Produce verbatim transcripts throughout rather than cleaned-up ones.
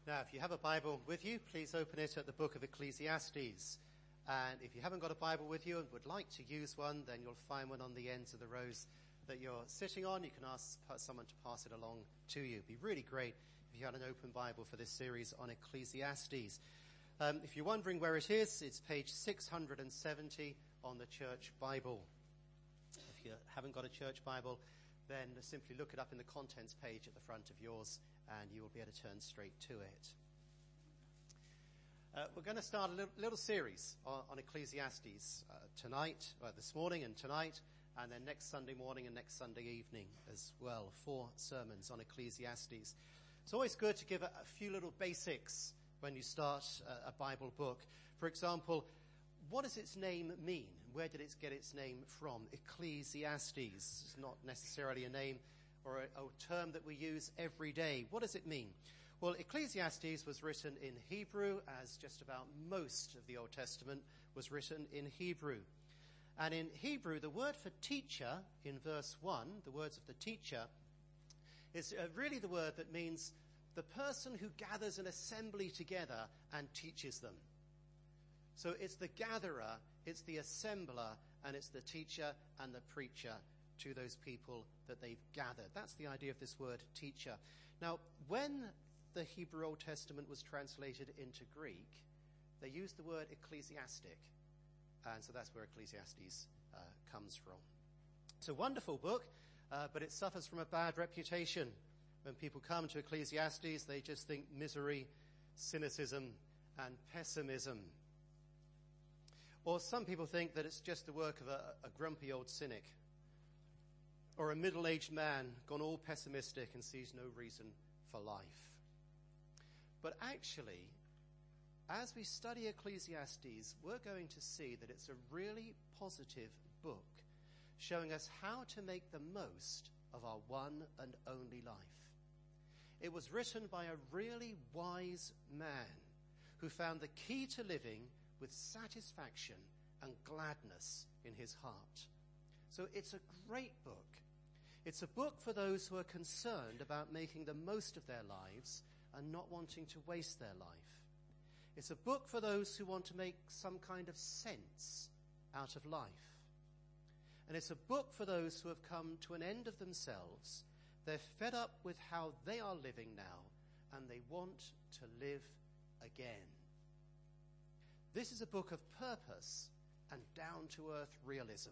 Now, if you have a Bible with you, please open it at the book of Ecclesiastes. And if you haven't got a Bible with you and would like to use one, then you'll find one on the ends of the rows that you're sitting on. You can ask someone to pass it along to you. It'd be really great if you had an open Bible for this series on Ecclesiastes. Um, if you're wondering where it is, it's page six hundred seventy on the Church Bible. If you haven't got a Church Bible, then simply look it up in the contents page at the front of yours, and you will be able to turn straight to it. Uh, we're going to start a little, little series on, on Ecclesiastes uh, tonight, uh, this morning and tonight, and then next Sunday morning and next Sunday evening as well. Four sermons on Ecclesiastes. It's always good to give a, a few little basics when you start a, a Bible book. For example, what does its name mean? Where did it get its name from? Ecclesiastes is not necessarily a name or a, a term that we use every day. What does it mean? Well, Ecclesiastes was written in Hebrew, as just about most of the Old Testament was written in Hebrew. And in Hebrew, the word for teacher in verse one, the words of the teacher, is uh, really the word that means the person who gathers an assembly together and teaches them. So it's the gatherer, it's the assembler, and it's the teacher and the preacher to those people that they've gathered. That's the idea of this word teacher. Now, when the Hebrew Old Testament was translated into Greek, they used the word ecclesiastic. And so that's where Ecclesiastes uh, comes from. It's a wonderful book, uh, but it suffers from a bad reputation. When people come to Ecclesiastes, they just think misery, cynicism, and pessimism. Or some people think that it's just the work of a, a grumpy old cynic, or a middle-aged man gone all pessimistic and sees no reason for life. But actually, as we study Ecclesiastes, we're going to see that it's a really positive book, showing us how to make the most of our one and only life. It was written by a really wise man who found the key to living with satisfaction and gladness in his heart. So it's a great book. It's a book for those who are concerned about making the most of their lives and not wanting to waste their life. It's a book for those who want to make some kind of sense out of life. And it's a book for those who have come to an end of themselves. They're fed up with how they are living now, and they want to live again. This is a book of purpose and down-to-earth realism.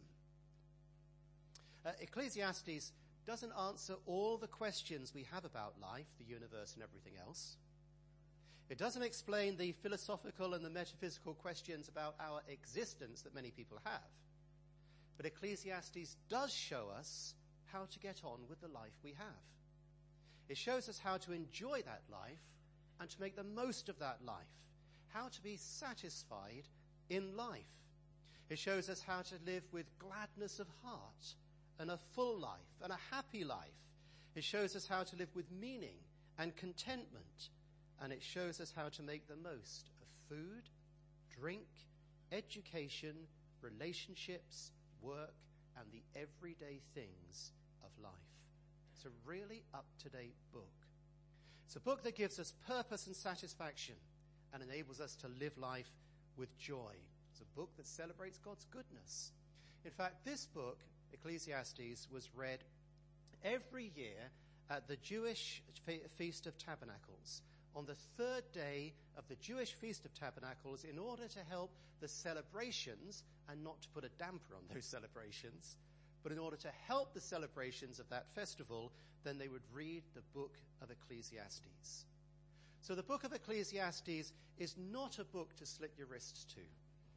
Uh, Ecclesiastes doesn't answer all the questions we have about life, the universe, and everything else. It doesn't explain the philosophical and the metaphysical questions about our existence that many people have. But Ecclesiastes does show us how to get on with the life we have. It shows us how to enjoy that life and to make the most of that life, how to be satisfied in life. It shows us how to live with gladness of heart and a full life and a happy life. It shows us how to live with meaning and contentment. And it shows us how to make the most of food, drink, education, relationships, work, and the everyday things of life. It's a really up-to-date book. It's a book that gives us purpose and satisfaction and enables us to live life with joy. It's a book that celebrates God's goodness. In fact, this book, Ecclesiastes, was read every year at the Jewish Fe- Feast of Tabernacles, on the third day of the Jewish Feast of Tabernacles, in order to help the celebrations, and not to put a damper on those celebrations, but in order to help the celebrations of that festival, then they would read the book of Ecclesiastes. So the book of Ecclesiastes is not a book to slit your wrists to.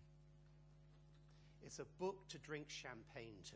It's a book to drink champagne to.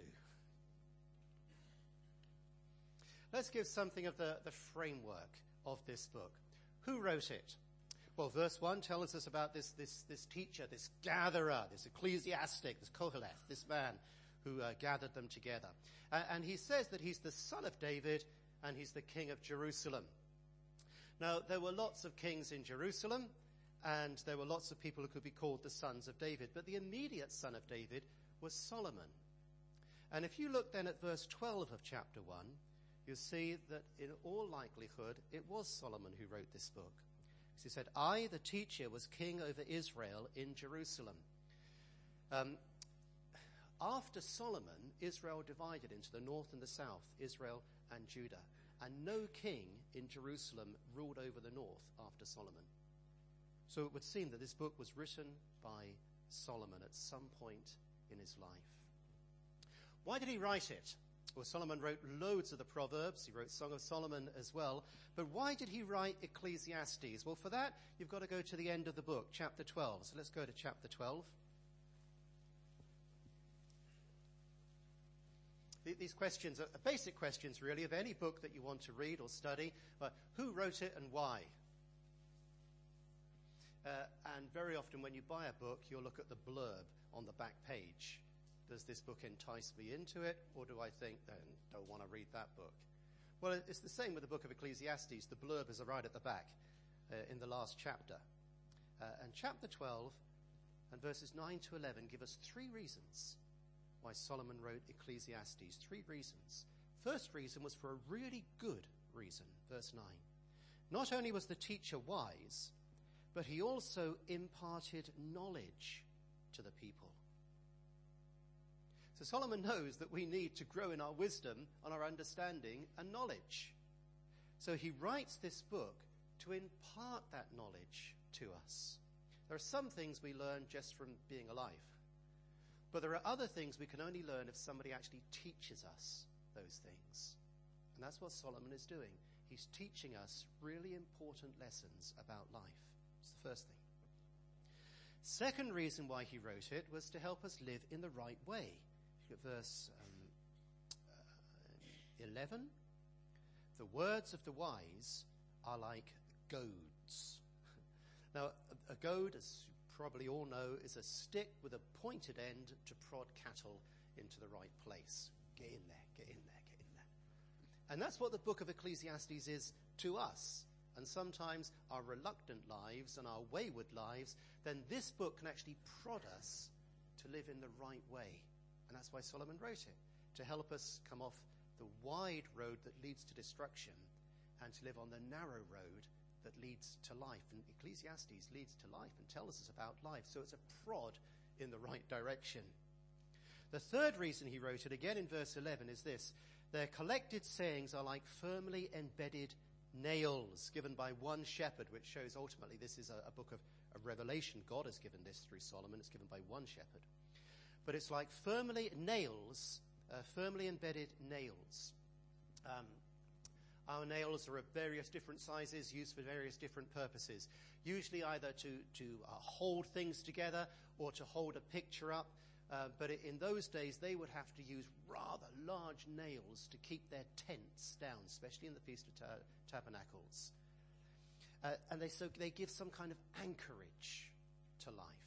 Let's give something of the, the framework of this book. Who wrote it? Well, verse one tells us about this, this, this teacher, this gatherer, this ecclesiastic, this Koheleth, this man who uh, gathered them together. Uh, and he says that he's the son of David and he's the king of Jerusalem. Now, there were lots of kings in Jerusalem, and there were lots of people who could be called the sons of David. But the immediate son of David was Solomon. And if you look then at verse twelve of chapter one, you'll see that in all likelihood it was Solomon who wrote this book. So he said, I, the teacher, was king over Israel in Jerusalem. Um, after Solomon, Israel divided into the north and the south, Israel and Judah. And no king in Jerusalem ruled over the north after Solomon. So it would seem that this book was written by Solomon at some point in his life. Why did he write it? Well, Solomon wrote loads of the Proverbs. He wrote Song of Solomon as well. But why did he write Ecclesiastes? Well, for that, you've got to go to the end of the book, chapter twelve. So let's go to chapter twelve. These questions are basic questions, really, of any book that you want to read or study. But who wrote it and why? Uh, and very often when you buy a book, you'll look at the blurb on the back page. Does this book entice me into it, or do I think, I don't want to read that book? Well, it's the same with the book of Ecclesiastes. The blurb is right at the back uh, in the last chapter. Uh, and chapter twelve and verses nine to eleven give us three reasons why Solomon wrote Ecclesiastes. Three reasons. First reason was for a really good reason. Verse nine. Not only was the teacher wise, but he also imparted knowledge to the people. So Solomon knows that we need to grow in our wisdom, and our understanding and knowledge. So he writes this book to impart that knowledge to us. There are some things we learn just from being alive. But there are other things we can only learn if somebody actually teaches us those things. And that's what Solomon is doing. He's teaching us really important lessons about life. It's the first thing. Second reason why he wrote it was to help us live in the right way. Look at verse um, uh, eleven. The words of the wise are like goads. Now, a, a goad, as you probably all know, is a stick with a pointed end to prod cattle into the right place. Get in there, get in there, get in there. And that's what the book of Ecclesiastes is to us. And sometimes our reluctant lives and our wayward lives, then this book can actually prod us to live in the right way. And that's why Solomon wrote it, to help us come off the wide road that leads to destruction and to live on the narrow road that leads to life. And Ecclesiastes leads to life and tells us about life. So it's a prod in the right direction. The third reason he wrote it, again in verse eleven, is this. Their collected sayings are like firmly embedded nails given by one shepherd, which shows ultimately this is a, a book of a revelation. God has given this through Solomon. It's given by one shepherd. But it's like firmly nails, uh, firmly embedded nails. Um, our nails are of various different sizes, used for various different purposes. Usually either to, to uh, hold things together or to hold a picture up. Uh, but in those days, they would have to use rather large nails to keep their tents down, especially in the Feast of Ta- Tabernacles. Uh, and they, so they give some kind of anchorage to life,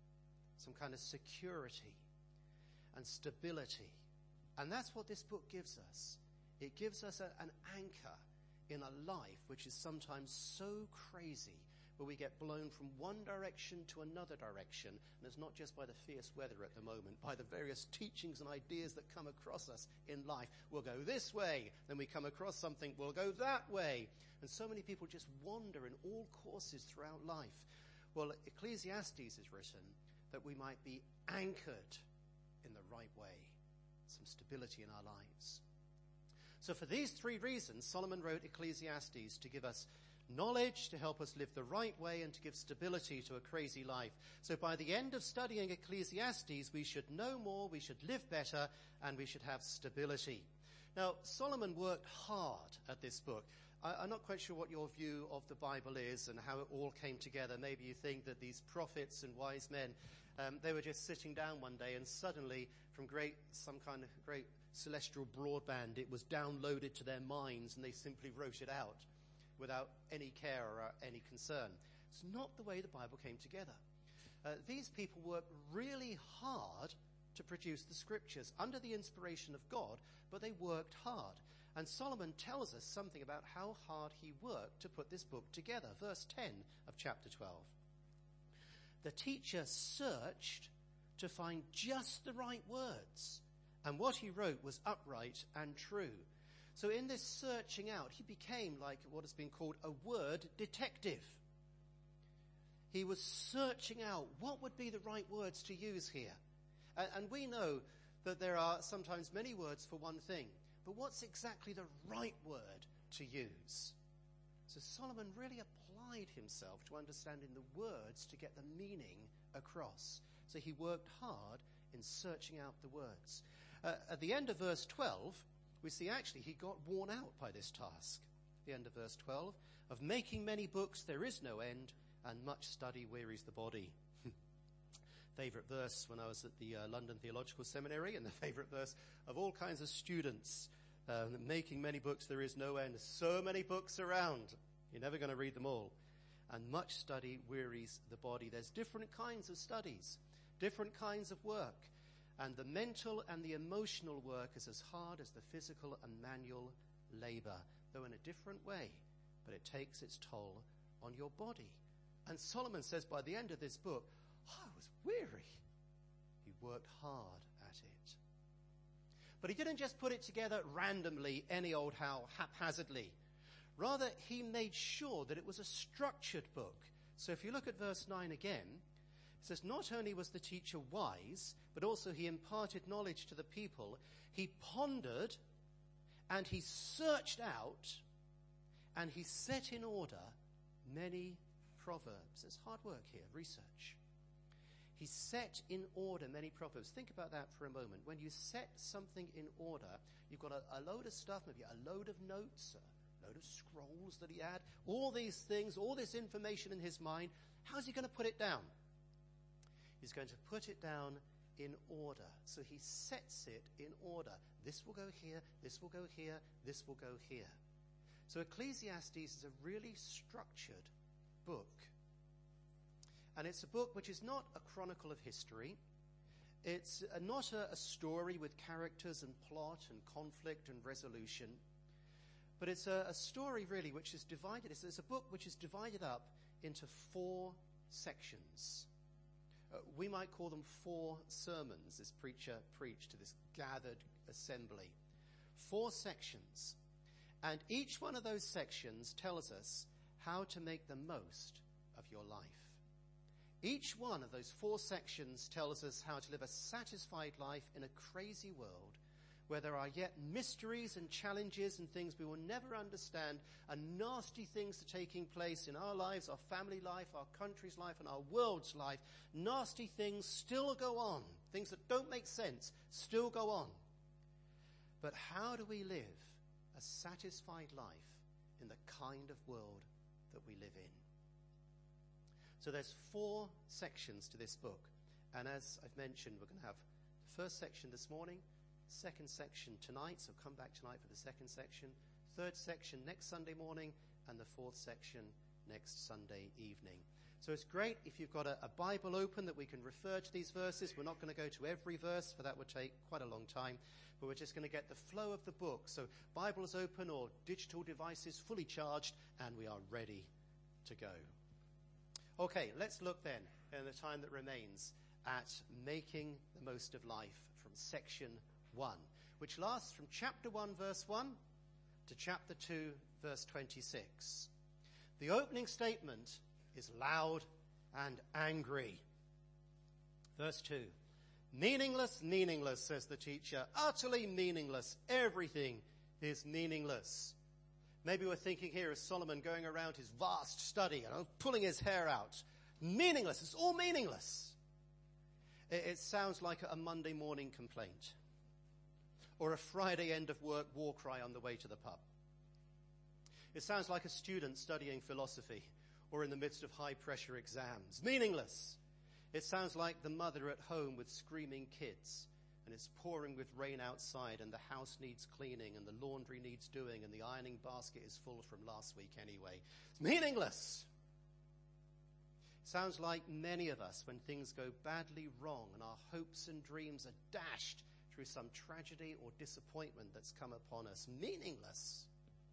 some kind of security and stability. And that's what this book gives us. It gives us a, an anchor in a life which is sometimes so crazy, where we get blown from one direction to another direction. And it's not just by the fierce weather at the moment, by the various teachings and ideas that come across us in life. We'll go this way, then we come across something, we'll go that way. And so many people just wander in all courses throughout life. Well, Ecclesiastes is written that we might be anchored in the right way, some stability in our lives. So for these three reasons, Solomon wrote Ecclesiastes to give us knowledge, to help us live the right way, and to give stability to a crazy life. So by the end of studying Ecclesiastes, we should know more, we should live better, and we should have stability. Now, Solomon worked hard at this book. I, I'm not quite sure what your view of the Bible is and how it all came together. Maybe you think that these prophets and wise men, um, they were just sitting down one day and suddenly from great, some kind of great celestial broadband, it was downloaded to their minds and they simply wrote it out without any care or any concern. It's not the way the Bible came together. Uh, these people worked really hard to produce the scriptures under the inspiration of God, but they worked hard. And Solomon tells us something about how hard he worked to put this book together. Verse ten of chapter twelve. The teacher searched to find just the right words, and what he wrote was upright and true. So in this searching out, he became like what has been called a word detective. he was searching out what would be the right words to use here. And, and we know that there are sometimes many words for one thing, but what's exactly the right word to use? So Solomon really applied himself to understanding the words to get the meaning across. So he worked hard in searching out the words. Uh, at the end of verse twelve, we see actually he got worn out by this task. The end of verse twelve, of making many books there is no end, and much study wearies the body. Favorite verse when I was at the uh, London Theological Seminary, and the favorite verse of all kinds of students. Uh, making many books there is no end. So many books around. You're never going to read them all. And much study wearies the body. There's different kinds of studies, different kinds of work. And the mental and the emotional work is as hard as the physical and manual labor, though in a different way, but it takes its toll on your body. And Solomon says by the end of this book, oh, I was weary. He worked hard at it. But he didn't just put it together randomly, any old how, haphazardly. Rather, he made sure that it was a structured book. So if you look at verse nine again, it says, not only was the teacher wise, but also he imparted knowledge to the people. He pondered and he searched out and he set in order many proverbs. There's hard work here, research. He set in order many proverbs. Think about that for a moment. When you set something in order, you've got a, a load of stuff, maybe a load of notes, a load of scrolls that he had, all these things, all this information in his mind. How's he going to put it down? He's going to put it down in order. So he sets it in order. This will go here, this will go here, this will go here. So Ecclesiastes is a really structured book. And it's a book which is not a chronicle of history. It's a, not a, a story with characters and plot and conflict and resolution. But it's a, a story really which is divided. It's, it's a book which is divided up into four sections. Uh, we might call them four sermons this preacher preached to this gathered assembly. Four sections. And each one of those sections tells us how to make the most of your life. Each one of those four sections tells us how to live a satisfied life in a crazy world where there are yet mysteries and challenges and things we will never understand, and nasty things are taking place in our lives, our family life, our country's life, and our world's life. Nasty things still go on. Things that don't make sense still go on. But how do we live a satisfied life in the kind of world that we live in? So there's four sections to this book. And as I've mentioned, we're going to have the first section this morning, second section tonight, so come back tonight for the second section, third section next Sunday morning, and the fourth section next Sunday evening. So it's great if you've got a, a Bible open that we can refer to these verses. We're not going to go to every verse, for that would take quite a long time, but we're just going to get the flow of the book. So Bibles open or digital devices fully charged, and we are ready to go. Okay, let's look then, in the time that remains, at making the most of life from section one, which lasts from chapter one, verse one, to chapter two, verse twenty-six. The opening statement is loud and angry. Verse two, meaningless, meaningless, says the teacher, utterly meaningless. Everything is meaningless. Maybe we're thinking here of Solomon going around his vast study, you know, pulling his hair out. Meaningless. It's all meaningless. It, it sounds like a Monday morning complaint or a Friday end of work war cry on the way to the pub. It sounds like a student studying philosophy or in the midst of high-pressure exams. Meaningless. It sounds like the mother at home with screaming kids, and it's pouring with rain outside, and the house needs cleaning, and the laundry needs doing, and the ironing basket is full from last week anyway. It's meaningless. It sounds like many of us when things go badly wrong and our hopes and dreams are dashed through some tragedy or disappointment that's come upon us. Meaningless.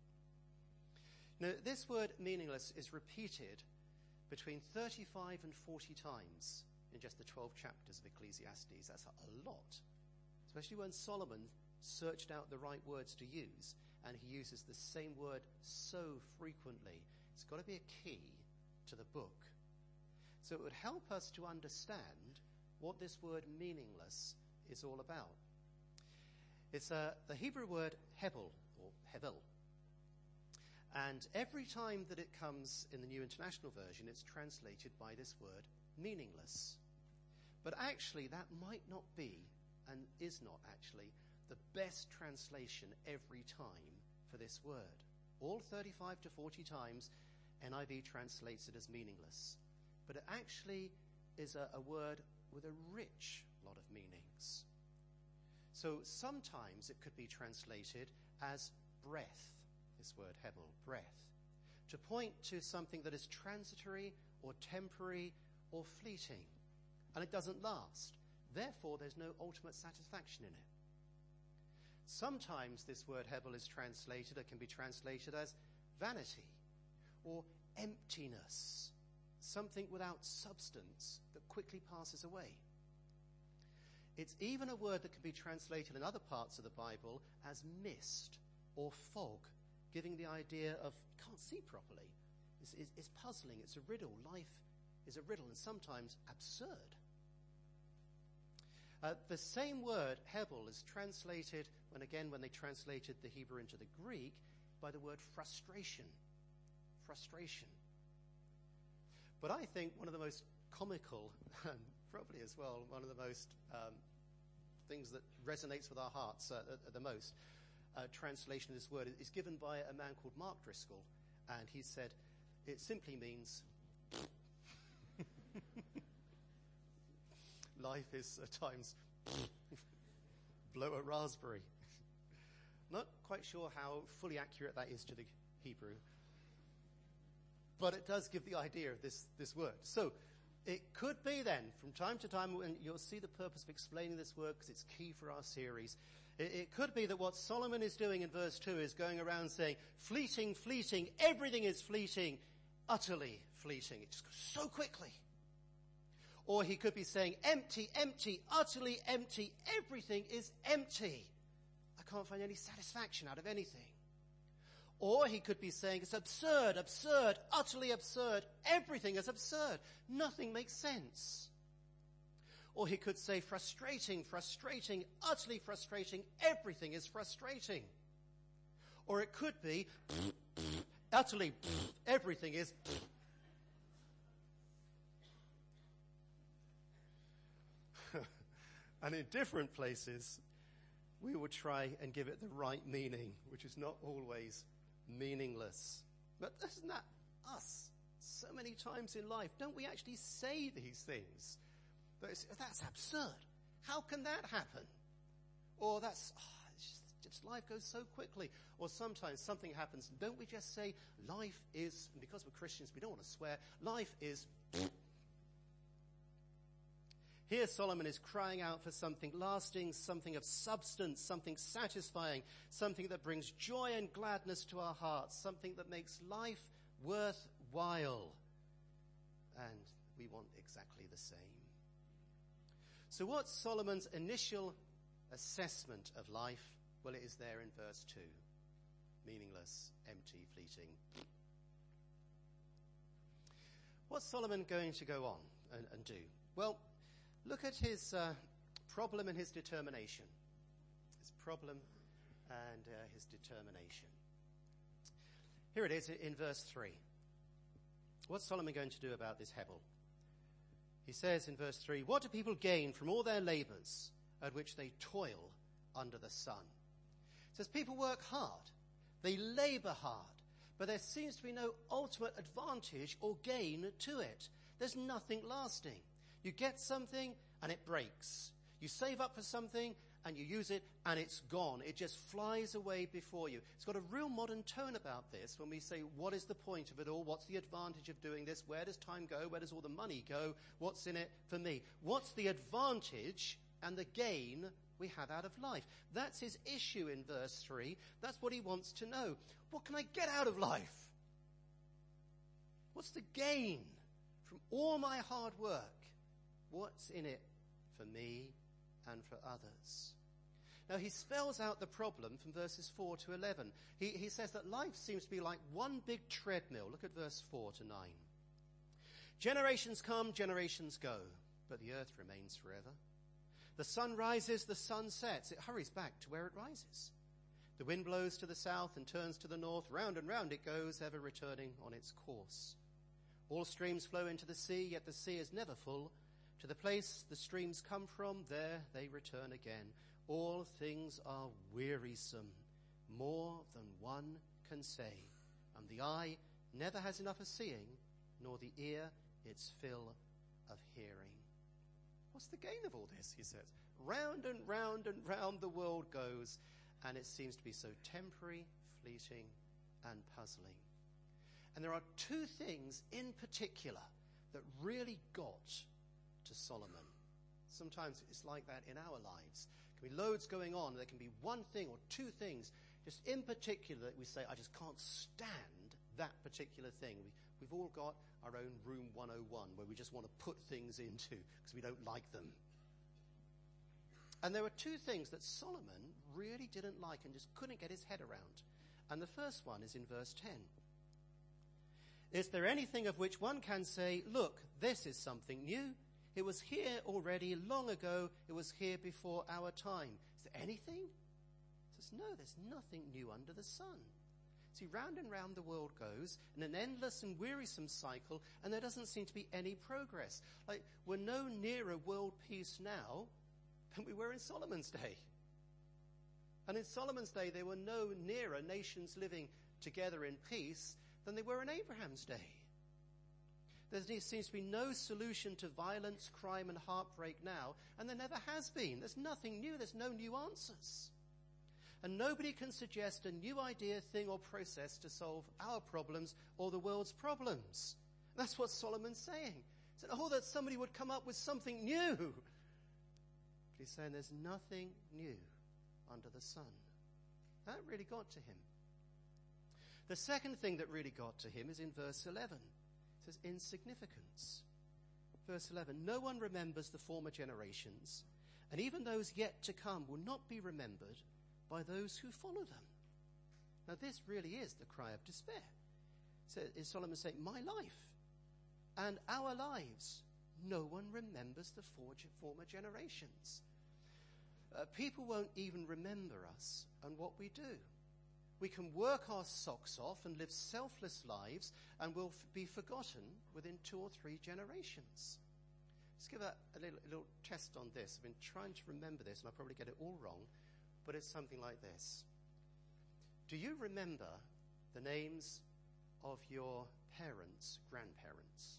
Now, this word meaningless is repeated between thirty-five and forty times in just the twelve chapters of Ecclesiastes. That's a lot. Especially when Solomon searched out the right words to use, and he uses the same word so frequently. It's got to be a key to the book. So it would help us to understand what this word meaningless is all about. It's uh, the Hebrew word hebel, or hevel. And every time that it comes in the New International Version, it's translated by this word meaningless. But actually, that might not be, and is not actually, the best translation every time for this word. All thirty-five to forty times, N I V translates it as meaningless. But it actually is a, a word with a rich lot of meanings. So sometimes it could be translated as breath, this word hebel, breath, to point to something that is transitory or temporary or fleeting, and it doesn't last. Therefore, there's no ultimate satisfaction in it. Sometimes this word hebel is translated, it can be translated as vanity or emptiness, something without substance that quickly passes away. It's even a word that can be translated in other parts of the Bible as mist or fog, giving the idea of can't see properly. It's, it's, it's puzzling, it's a riddle. Life is a riddle and sometimes absurd. Uh, the same word, hebel, is translated, when again, when they translated the Hebrew into the Greek, by the word frustration. Frustration. But I think one of the most comical, and probably as well, one of the most um, things that resonates with our hearts uh, uh, the most, uh, translation of this word is given by a man called Mark Driscoll, and he said, it simply means life is at times blow a raspberry. Not quite sure how fully accurate that is to the Hebrew, but it does give the idea of this, this word. So it could be then, from time to time, and you'll see the purpose of explaining this word because it's key for our series, it, it could be that what Solomon is doing in verse two is going around saying, fleeting, fleeting, everything is fleeting, utterly fleeting. It just goes so quickly. Or he could be saying, empty, empty, utterly empty, everything is empty. I can't find any satisfaction out of anything. Or he could be saying, it's absurd, absurd, utterly absurd, everything is absurd, nothing makes sense. Or he could say, frustrating, frustrating, utterly frustrating, everything is frustrating. Or it could be, utterly, everything is and in different places, we will try and give it the right meaning, which is not always meaningless. But isn't that us? So many times in life, don't we actually say these things? That's absurd. How can that happen? Or that's, oh, it's just, just life goes so quickly. Or sometimes something happens, don't we just say, life is, and because we're Christians, we don't want to swear, life is. Here Solomon is crying out for something lasting, something of substance, something satisfying, something that brings joy and gladness to our hearts, something that makes life worthwhile. And we want exactly the same. So what's Solomon's initial assessment of life? Well, it is there in verse two. Meaningless, empty, fleeting. What's Solomon going to go on and, and do? Well, look at his uh, problem and his determination. His problem and uh, his determination. Here it is in verse three. What's Solomon going to do about this hebel? He says in verse three, what do people gain from all their labors at which they toil under the sun? It says people work hard. They labor hard. But there seems to be no ultimate advantage or gain to it. There's nothing lasting. You get something and it breaks. You save up for something and you use it and it's gone. It just flies away before you. It's got a real modern tone about this when we say, what is the point of it all? What's the advantage of doing this? Where does time go? Where does all the money go? What's in it for me? What's the advantage and the gain we have out of life? That's his issue in verse three. That's what he wants to know. What can I get out of life? What's the gain from all my hard work? What's in it for me and for others? Now he spells out the problem from verses four to eleven. He, he says that life seems to be like one big treadmill. Look at verse four to nine. Generations come, generations go, but the earth remains forever. The sun rises, the sun sets. It hurries back to where it rises. The wind blows to the south and turns to the north. Round and round it goes, ever returning on its course. All streams flow into the sea, yet the sea is never full. To the place the streams come from, there they return again. All things are wearisome, more than one can say. And the eye never has enough of seeing, nor the ear its fill of hearing. What's the gain of all this, he says? Round and round and round the world goes, and it seems to be so temporary, fleeting, and puzzling. And there are two things in particular that really got to Solomon. Sometimes it's like that in our lives. There can be loads going on. There can be one thing or two things, just in particular, that we say, I just can't stand that particular thing. We, we've all got our own room one oh one where we just want to put things into because we don't like them. And there were two things that Solomon really didn't like and just couldn't get his head around. And the first one is in verse ten. Is there anything of which one can say, look, this is something new? It was here already long ago. It was here before our time. Is there anything? He says, no, there's nothing new under the sun. See, round and round the world goes in an endless and wearisome cycle, and there doesn't seem to be any progress. Like, we're no nearer world peace now than we were in Solomon's day. And in Solomon's day, there were no nearer nations living together in peace than they were in Abraham's day. There seems to be no solution to violence, crime, and heartbreak now, and there never has been. There's nothing new. There's no new answers. And nobody can suggest a new idea, thing, or process to solve our problems or the world's problems. That's what Solomon's saying. He said, oh, that somebody would come up with something new. But he's saying there's nothing new under the sun. That really got to him. The second thing that really got to him is in verse eleven. It says, insignificance. Verse eleven, no one remembers the former generations, and even those yet to come will not be remembered by those who follow them. Now this really is the cry of despair. So is Solomon saying, my life and our lives, no one remembers the former generations. Uh, people won't even remember us and what we do. We can work our socks off and live selfless lives and we'll f- be forgotten within two or three generations. Let's give a, a, little, a little test on this. I've been trying to remember this and I'll probably get it all wrong, but it's something like this. Do you remember the names of your parents, grandparents?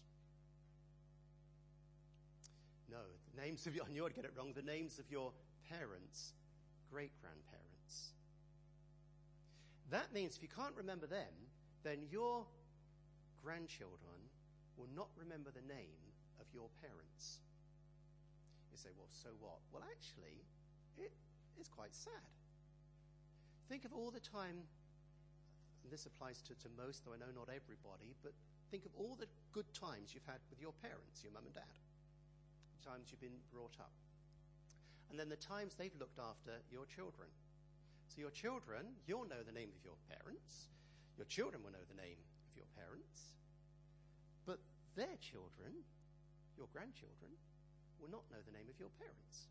No, the names of your, I knew I'd get it wrong, the names of your parents, great-grandparents. That means if you can't remember them, then your grandchildren will not remember the name of your parents. You say, well, so what? Well, actually, it is quite sad. Think of all the time, and this applies to, to most, though I know not everybody, but think of all the good times you've had with your parents, your mum and dad, the times you've been brought up, and then the times they've looked after your children. So your children, you'll know the name of your parents. Your children will know the name of your parents. But their children, your grandchildren, will not know the name of your parents.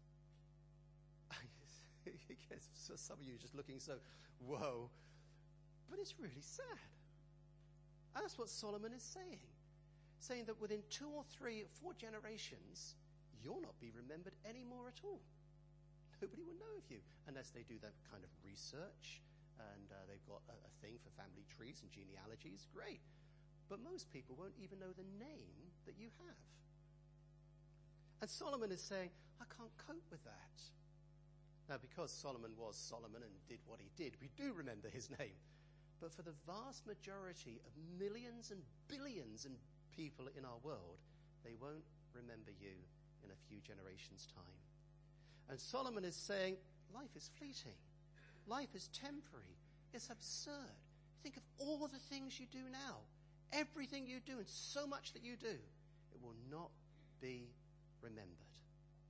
So some of you are just looking so, whoa. But it's really sad. And that's what Solomon is saying. Saying that within two or three or four generations, you'll not be remembered anymore at all. Nobody will know of you unless they do that kind of research and uh, they've got a, a thing for family trees and genealogies. Great. But most people won't even know the name that you have. And Solomon is saying, I can't cope with that. Now, because Solomon was Solomon and did what he did, we do remember his name. But for the vast majority of millions and billions of people in our world, they won't remember you in a few generations' time. And Solomon is saying, life is fleeting. Life is temporary. It's absurd. Think of all the things you do now. Everything you do and so much that you do. It will not be remembered.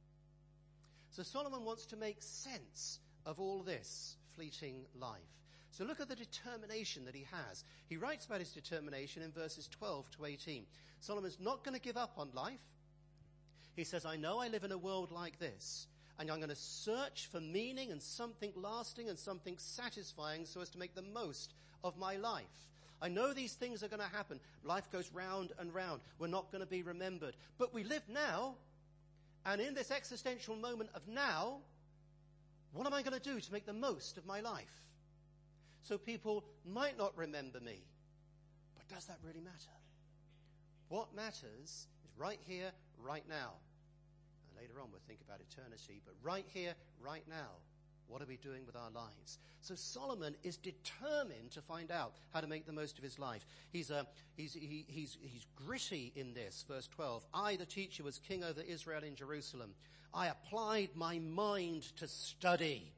So Solomon wants to make sense of all this fleeting life. So look at the determination that he has. He writes about his determination in verses twelve to eighteen. Solomon's not going to give up on life. He says, I know I live in a world like this, and I'm going to search for meaning and something lasting and something satisfying so as to make the most of my life. I know these things are going to happen. Life goes round and round. We're not going to be remembered. But we live now, and in this existential moment of now, what am I going to do to make the most of my life? So people might not remember me. But does that really matter? What matters is right here, right now. And later on we'll think about eternity, but right here, right now, what are we doing with our lives? So Solomon is determined to find out how to make the most of his life. He's, uh, he's, he, he's, he's gritty in this, verse twelve. I, the teacher, was king over Israel in Jerusalem. I applied my mind to study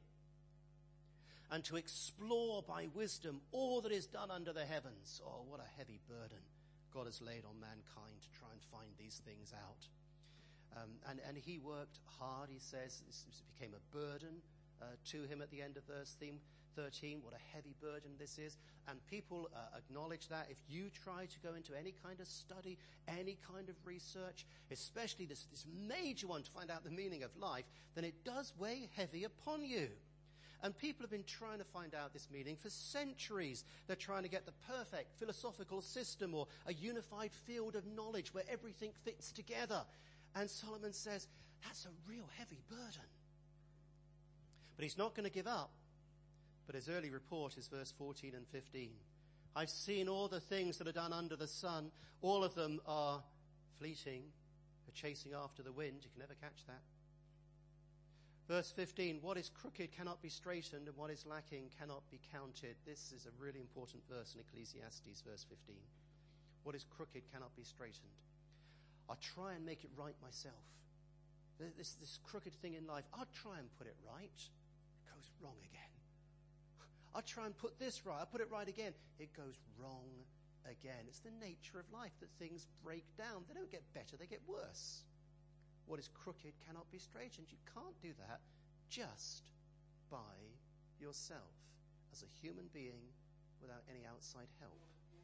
and to explore by wisdom all that is done under the heavens. Oh, what a heavy burden God has laid on mankind to try and find these things out. Um, and, and he worked hard, he says. This became a burden uh, to him at the end of verse thirteen. What a heavy burden this is. And people uh, acknowledge that. If you try to go into any kind of study, any kind of research, especially this, this major one to find out the meaning of life, then it does weigh heavy upon you. And people have been trying to find out this meaning for centuries. They're trying to get the perfect philosophical system or a unified field of knowledge where everything fits together. And Solomon says, that's a real heavy burden. But he's not going to give up. But his early report is verse fourteen and fifteen. I've seen all the things that are done under the sun. All of them are fleeting, are chasing after the wind. You can never catch that. Verse fifteen, what is crooked cannot be straightened, and what is lacking cannot be counted. This is a really important verse in Ecclesiastes, verse fifteen. What is crooked cannot be straightened. I'll try and make it right myself. This, this crooked thing in life, I'll try and put it right. It goes wrong again. I'll try and put this right. I'll put it right again. It goes wrong again. It's the nature of life that things break down. They don't get better, they get worse. What is crooked cannot be straightened. You can't do that just by yourself as a human being without any outside help.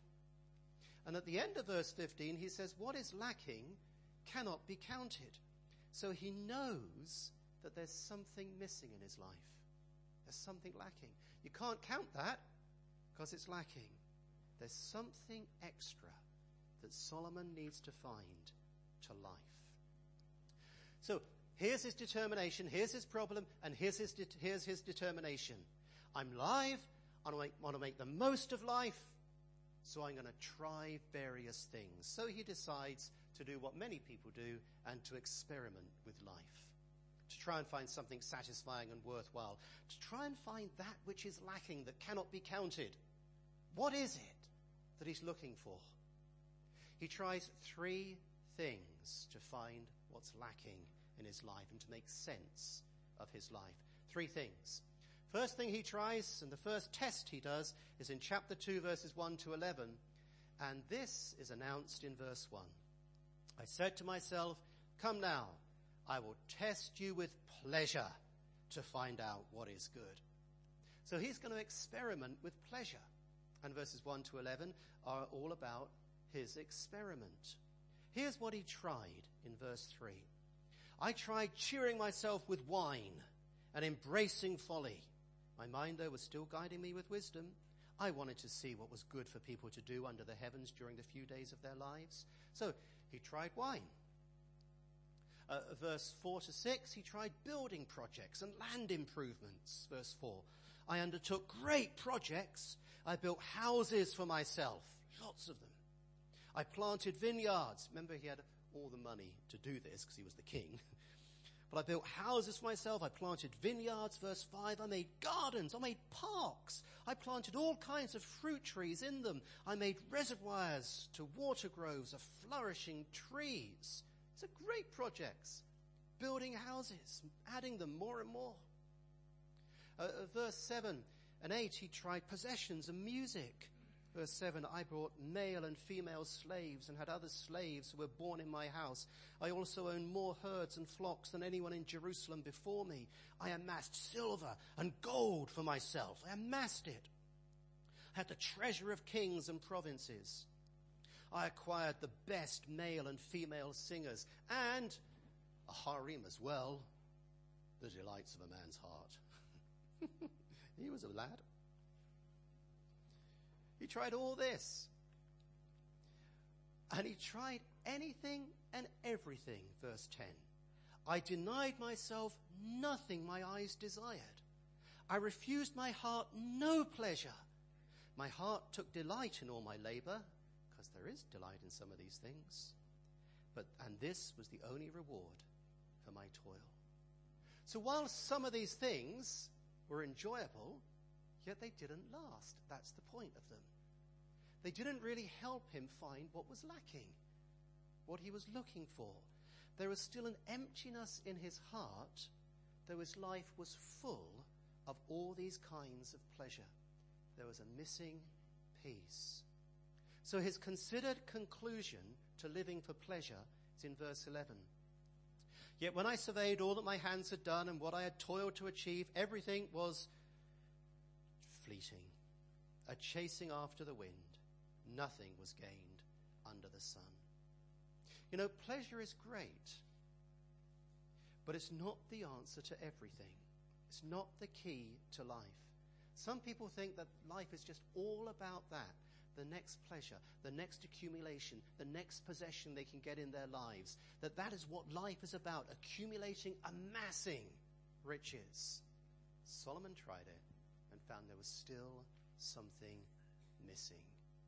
And at the end of verse fifteen, he says, what is lacking cannot be counted. So he knows that there's something missing in his life. There's something lacking. You can't count that because it's lacking. There's something extra that Solomon needs to find to life. So here's his determination, here's his problem, and here's his, de- here's his determination. I'm live, I want to make the most of life, so I'm going to try various things. So he decides to do what many people do and to experiment with life. To try and find something satisfying and worthwhile. To try and find that which is lacking, that cannot be counted. What is it that he's looking for? He tries three things to find what's lacking in his life and to make sense of his life. Three things. First thing he tries, and the first test he does, is in chapter two, verses one to eleven. And this is announced in verse one. I said to myself, come now, I will test you with pleasure to find out what is good. So he's going to experiment with pleasure. And verses one to eleven are all about his experiment. Here's what he tried in verse three. I tried cheering myself with wine and embracing folly. My mind, though, was still guiding me with wisdom. I wanted to see what was good for people to do under the heavens during the few days of their lives. So he tried wine. Uh, verse four to six, he tried building projects and land improvements. Verse four, I undertook great projects. I built houses for myself, lots of them. I planted vineyards. Remember, he had all the money to do this because he was the king. But I built houses for myself. I planted vineyards. Verse five, I made gardens. I made parks. I planted all kinds of fruit trees in them. I made reservoirs to water groves of flourishing trees. These are great projects. Building houses, adding them more and more. Uh, verse seven and eight, he tried possessions and music. Verse seven, I brought male and female slaves and had other slaves who were born in my house. I also owned more herds and flocks than anyone in Jerusalem before me. I amassed silver and gold for myself. I amassed it. I had the treasure of kings and provinces. I acquired the best male and female singers and a harem as well, the delights of a man's heart. He was a lad. He tried all this. And he tried anything and everything, verse ten. I denied myself nothing my eyes desired. I refused my heart no pleasure. My heart took delight in all my labor, because there is delight in some of these things. But, and this was the only reward for my toil. So while some of these things were enjoyable, yet they didn't last. That's the point of them. They didn't really help him find what was lacking, what he was looking for. There was still an emptiness in his heart, though his life was full of all these kinds of pleasure. There was a missing piece. So his considered conclusion to living for pleasure is in verse eleven. Yet when I surveyed all that my hands had done and what I had toiled to achieve, everything was fleeting, a chasing after the wind. Nothing was gained under the sun. You know, pleasure is great, but it's not the answer to everything. It's not the key to life. Some people think that life is just all about that. The next pleasure, the next accumulation, the next possession they can get in their lives. That that is what life is about, accumulating, amassing riches. Solomon tried it and found there was still something missing.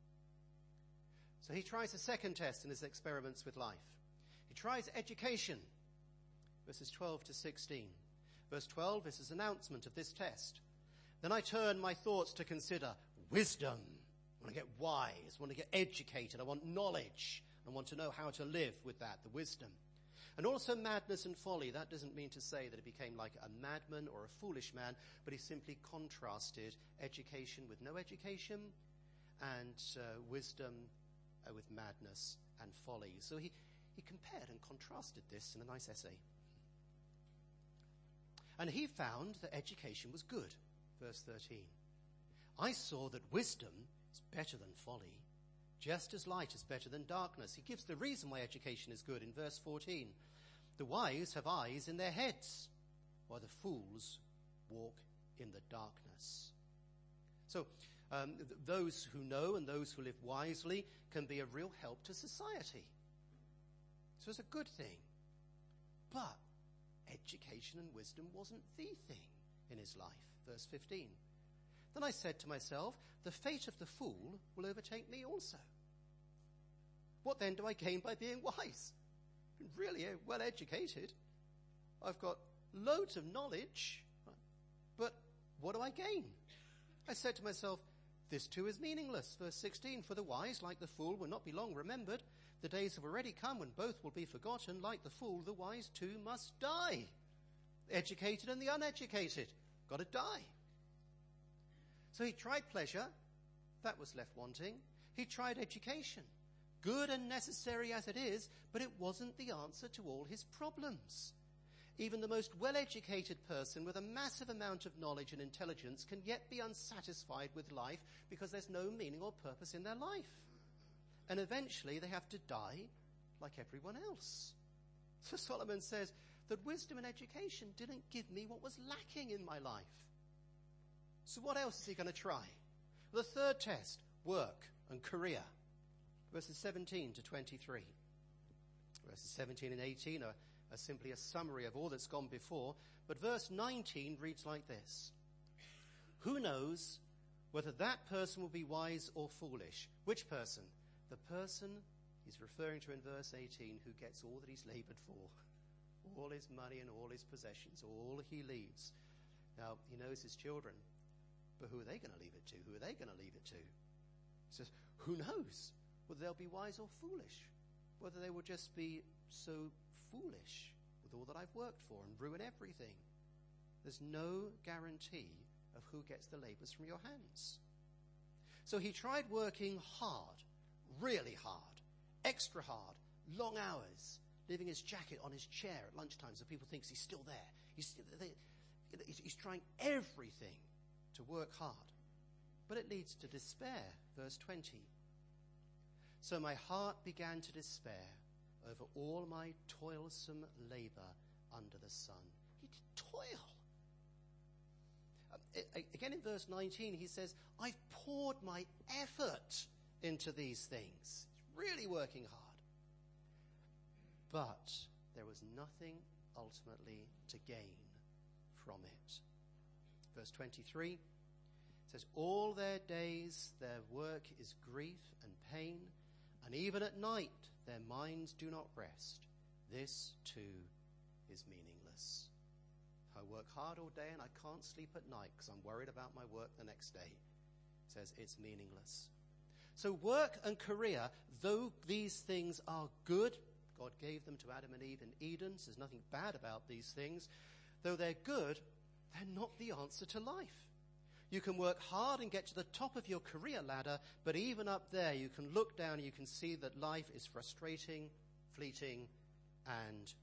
So he tries a second test in his experiments with life. He tries education, verses twelve to sixteen. Verse twelve is his announcement of this test. Then I turn my thoughts to consider wisdom. I want to get wise. I want to get educated. I want knowledge. I want to know how to live with that, the wisdom. And also madness and folly. That doesn't mean to say that he became like a madman or a foolish man, but he simply contrasted education with no education and uh, wisdom uh, with madness and folly. So he, he compared and contrasted this in a nice essay. And he found that education was good. Verse thirteen. I saw that wisdom is better than folly, just as light is better than darkness. He gives the reason why education is good in verse fourteen. The wise have eyes in their heads, while the fools walk in the darkness. So um, th- those who know and those who live wisely can be a real help to society. So it's a good thing. But education and wisdom wasn't the thing in his life. Verse fifteen. Then I said to myself, the fate of the fool will overtake me also. What then do I gain by being wise? I'm really well educated. I've got loads of knowledge. But what do I gain? I said to myself, this too is meaningless. Verse sixteen, for the wise, like the fool, will not be long remembered. The days have already come when both will be forgotten. Like the fool, the wise too must die. The educated and the uneducated got to die. So he tried pleasure. That was left wanting. He tried education. Good and necessary as it is, but it wasn't the answer to all his problems. Even the most well-educated person with a massive amount of knowledge and intelligence can yet be unsatisfied with life because there's no meaning or purpose in their life. And eventually they have to die like everyone else. So Solomon says that wisdom and education didn't give me what was lacking in my life. So what else is he going to try? The third test, work and career. Verses seventeen to twenty-three. Verses seventeen and eighteen are, are simply a summary of all that's gone before. But verse nineteen reads like this. Who knows whether that person will be wise or foolish? Which person? The person he's referring to in verse eighteen who gets all that he's labored for. All his money and all his possessions, all he leaves. Now, he knows his children. But who are they going to leave it to? Who are they going to leave it to? He says, who knows whether they'll be wise or foolish? Whether they will just be so foolish with all that I've worked for and ruin everything. There's no guarantee of who gets the labors from your hands. So he tried working hard, really hard, extra hard, long hours, leaving his jacket on his chair at lunchtime so people think he's still there. He's, he's, he's trying everything to work hard. but it leads to despair. Verse twenty. So my heart began to despair over all my toilsome labor under the sun. He did toil. Uh, again in verse nineteen, he says, I've poured my effort into these things. He's really working hard. But there was nothing ultimately to gain from it. Verse twenty-three says, all their days their work is grief and pain, and even at night their minds do not rest. This too is meaningless. I work hard all day and I can't sleep at night because I'm worried about my work the next day. It says it's meaningless. So work and career, though these things are good, God gave them to Adam and Eve in Eden, so there's nothing bad about these things. Though they're good, they're not the answer to life. You can work hard and get to the top of your career ladder, but even up there you can look down and you can see that life is frustrating, fleeting, and...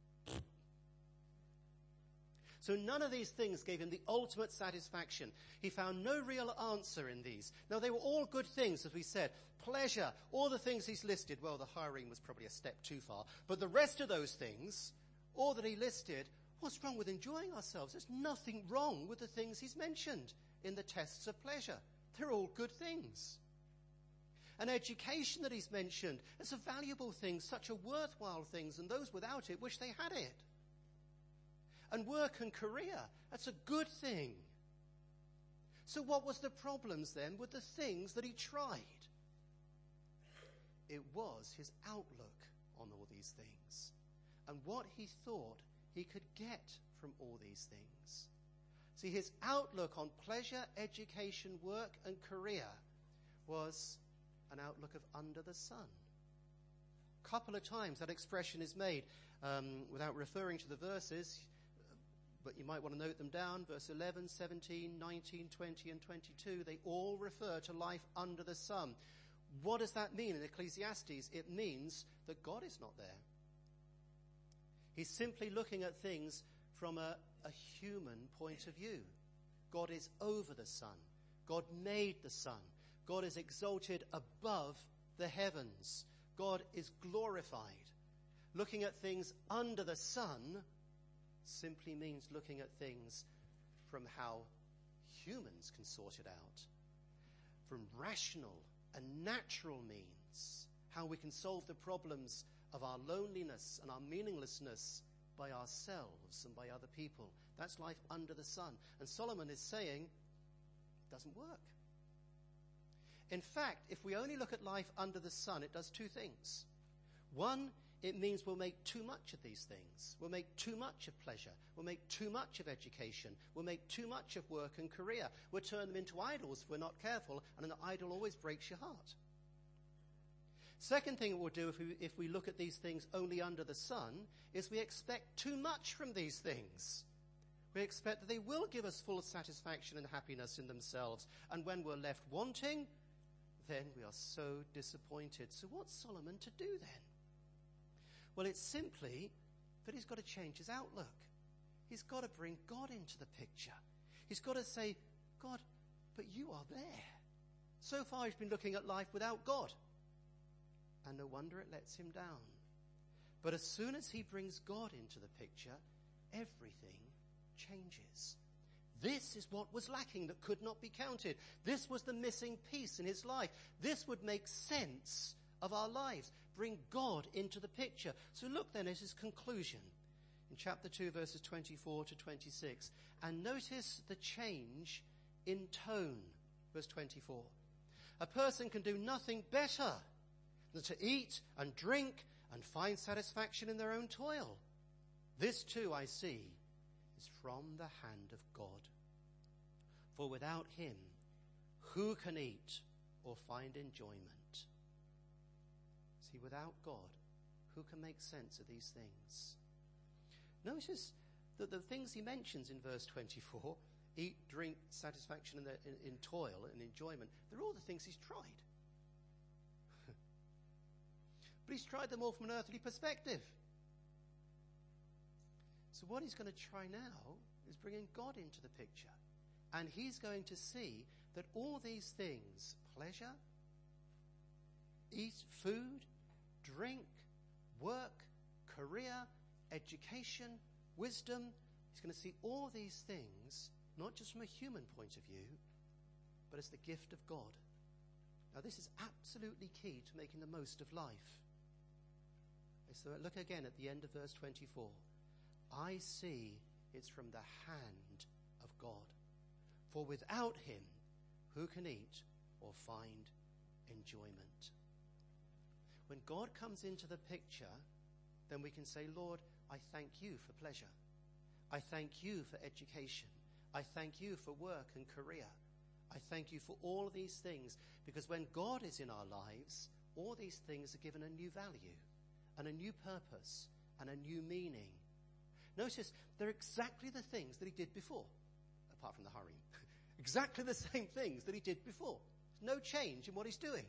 So none of these things gave him the ultimate satisfaction. He found no real answer in these. Now, they were all good things, as we said. Pleasure, all the things he's listed. Well, the hiring was probably a step too far. But the rest of those things, all that he listed, what's wrong with enjoying ourselves? There's nothing wrong with the things he's mentioned in the tests of pleasure. They're all good things. And education that he's mentioned, it's a valuable thing, such a worthwhile thing, and those without it wish they had it. And work and career, that's a good thing. So what was the problems then with the things that he tried? It was his outlook on all these things and what he thought he could get from all these things. See, his outlook on pleasure, education, work and career was an outlook of under the sun. A couple of times that expression is made um, without referring to the verses, but you might want to note them down. Verse eleven, seventeen, nineteen, twenty, and twenty-two, they all refer to life under the sun. What does that mean in Ecclesiastes? It means that God is not there. He's simply looking at things from a, a human point of view. God is over the sun. God made the sun. God is exalted above the heavens. God is glorified. Looking at things under the sun simply means looking at things from how humans can sort it out, from rational and natural means, how we can solve the problems of our loneliness and our meaninglessness by ourselves and by other people. That's life under the sun. And Solomon is saying it doesn't work. In fact, if we only look at life under the sun, it does two things. One, it means we'll make too much of these things. We'll make too much of pleasure. We'll make too much of education. We'll make too much of work and career. We'll turn them into idols if we're not careful, and an idol always breaks your heart. Second thing it will do if we, if we look at these things only under the sun is we expect too much from these things. We expect that they will give us full satisfaction and happiness in themselves. And when we're left wanting, then we are so disappointed. So what's Solomon to do then? Well, it's simply that he's got to change his outlook. He's got to bring God into the picture. He's got to say, God, but you are there. So far he's been looking at life without God. And no wonder it lets him down. But as soon as he brings God into the picture, everything changes. This is what was lacking that could not be counted. This was the missing piece in his life. This would make sense of our lives. Bring God into the picture. So look then at his conclusion in chapter two, verses twenty-four to twenty-six. And notice the change in tone. Verse twenty-four. A person can do nothing better than to eat and drink and find satisfaction in their own toil. This too, I see, is from the hand of God. For without him, who can eat or find enjoyment? See, without God, who can make sense of these things? Notice that the things he mentions in verse twenty-four, eat, drink, satisfaction in, the, in, in toil and enjoyment, they're all the things he's tried. But he's tried them all from an earthly perspective. So what he's going to try now is bringing God into the picture. And he's going to see that all these things, pleasure, eat, food, drink, work, career, education, wisdom, he's going to see all these things, not just from a human point of view, but as the gift of God. Now this is absolutely key to making the most of life. So look again at the end of verse twenty-four. I see it's from the hand of God. For without him, who can eat or find enjoyment? When God comes into the picture, then we can say, Lord, I thank you for pleasure. I thank you for education. I thank you for work and career. I thank you for all these things, because when God is in our lives, all these things are given a new value and a new purpose and a new meaning. Notice, they're exactly the things that he did before, apart from the harem. Exactly the same things that he did before. There's no change in what he's doing.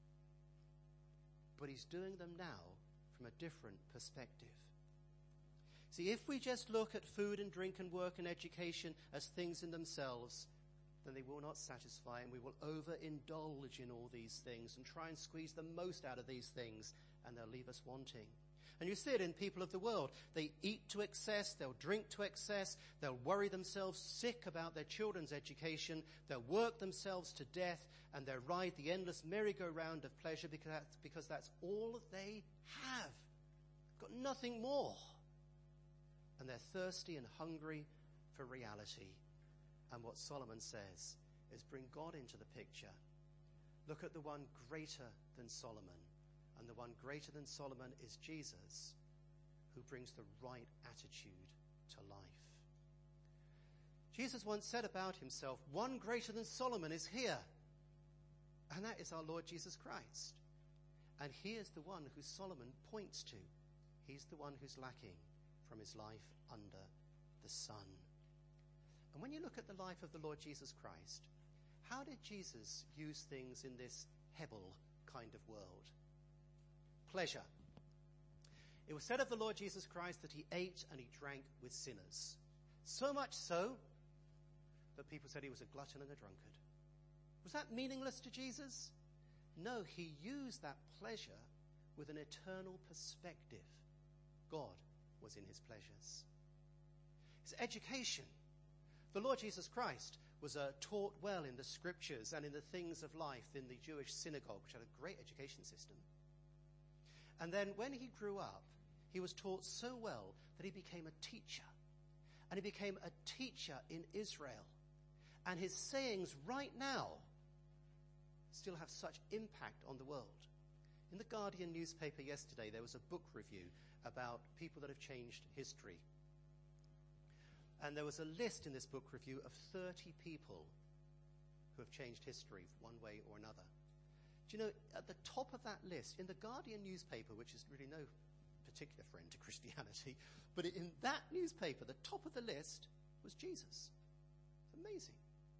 But he's doing them now from a different perspective. See, if we just look at food and drink and work and education as things in themselves, then they will not satisfy, and we will overindulge in all these things and try and squeeze the most out of these things, and they'll leave us wanting. And you see it in people of the world. They eat to excess, they'll drink to excess, they'll worry themselves sick about their children's education, they'll work themselves to death, and they'll ride the endless merry-go-round of pleasure because that's, because that's all they have. Got nothing more. And they're thirsty and hungry for reality. And what Solomon says is bring God into the picture. Look at the one greater than Solomon. And the one greater than Solomon is Jesus, who brings the right attitude to life. Jesus once said about himself, one greater than Solomon is here. And that is our Lord Jesus Christ. And he is the one who Solomon points to. He's the one who's lacking from his life under the sun. And when you look at the life of the Lord Jesus Christ, how did Jesus use things in this Hebel kind of world? Pleasure. It was said of the Lord Jesus Christ that he ate and he drank with sinners. So much so that people said he was a glutton and a drunkard. Was that meaningless to Jesus? No, he used that pleasure with an eternal perspective. God was in his pleasures. His education. The Lord Jesus Christ was uh, taught well in the scriptures and in the things of life in the Jewish synagogue, which had a great education system. And then when he grew up, he was taught so well that he became a teacher. And he became a teacher in Israel. And his sayings right now still have such impact on the world. In the Guardian newspaper yesterday, there was a book review about people that have changed history. And there was a list in this book review of thirty people who have changed history one way or another. Do you know, at the top of that list, in the Guardian newspaper, which is really no particular friend to Christianity, but in that newspaper, the top of the list was Jesus. Amazing.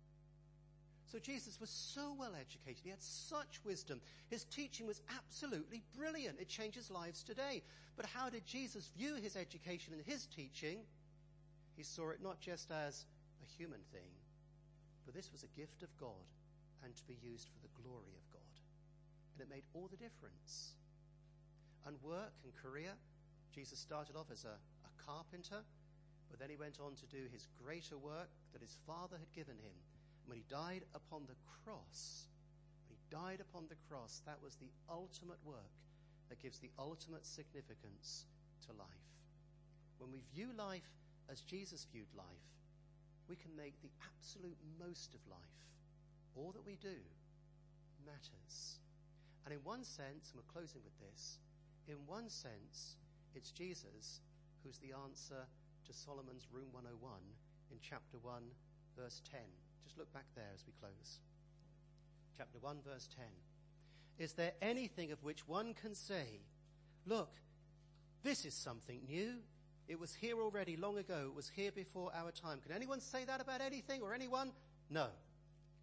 So Jesus was so well educated. He had such wisdom. His teaching was absolutely brilliant. It changes lives today. But how did Jesus view his education and his teaching? He saw it not just as a human thing, but this was a gift of God and to be used for the glory of God. And it made all the difference. And work and career, Jesus started off as a, a carpenter, but then he went on to do his greater work that his Father had given him. And when he died upon the cross, when he died upon the cross, that was the ultimate work that gives the ultimate significance to life. When we view life as Jesus viewed life, we can make the absolute most of life. All that we do matters. And in one sense, and we're closing with this, in one sense, it's Jesus who's the answer to Solomon's Room one oh one in chapter one, verse ten. Just look back there as we close. Chapter one, verse ten. Is there anything of which one can say, look, this is something new? It was here already long ago. It was here before our time. Can anyone say that about anything or anyone? No.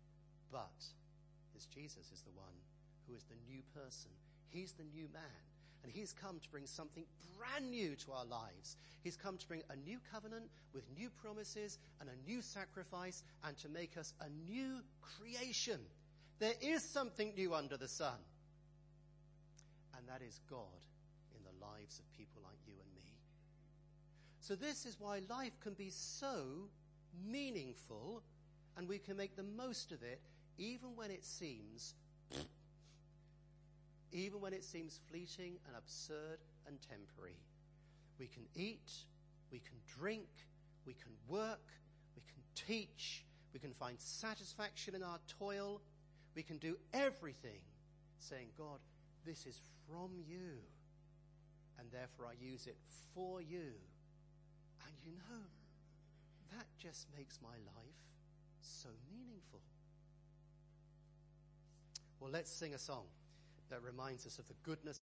But it's Jesus is the one who is the new person. He's the new man. And he's come to bring something brand new to our lives. He's come to bring a new covenant with new promises and a new sacrifice and to make us a new creation. There is something new under the sun. And that is God in the lives of people like you and me. So this is why life can be so meaningful and we can make the most of it even when it seems even when it seems fleeting and absurd and temporary. We can eat, we can drink, we can work, we can teach, we can find satisfaction in our toil, we can do everything saying, God, this is from you, and therefore I use it for you. And you know, that just makes my life so meaningful. Well, let's sing a song that reminds us of the goodness